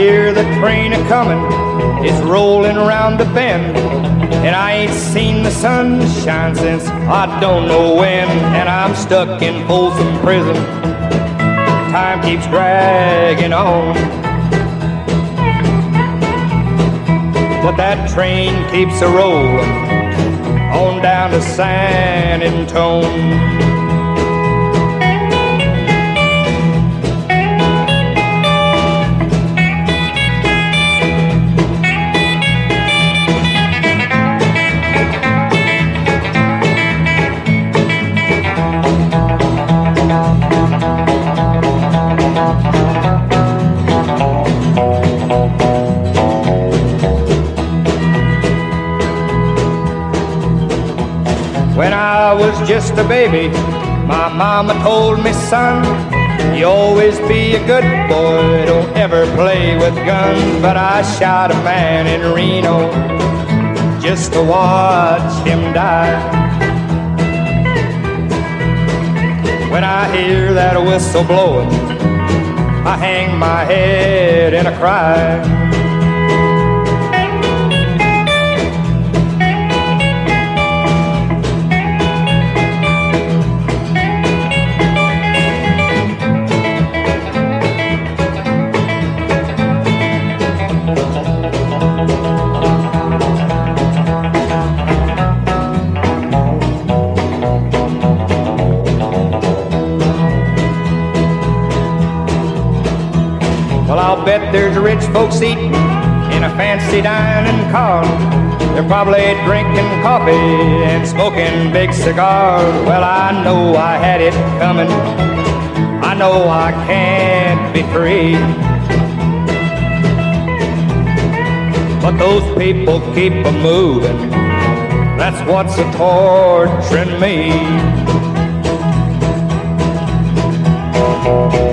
hear the train a-comin', it's rolling around the bend, and I ain't seen the sunshine since I don't know when, and I'm stuck in Folsom Prison. Time keeps dragging on, but that train keeps a-rollin' on down to San Antone. When I was just a baby, my mama told me, son, you always be a good boy, don't ever play with guns. But I shot a man in Reno just to watch him die. When I hear that whistle blowing, I hang my head and I cry. Well, I'll bet there's rich folks eating in a fancy dining car. They're probably drinking coffee and smoking big cigars. Well, I know I had it coming, I know I can't be free, but those people keep a-moving, that's what's a-torturing me.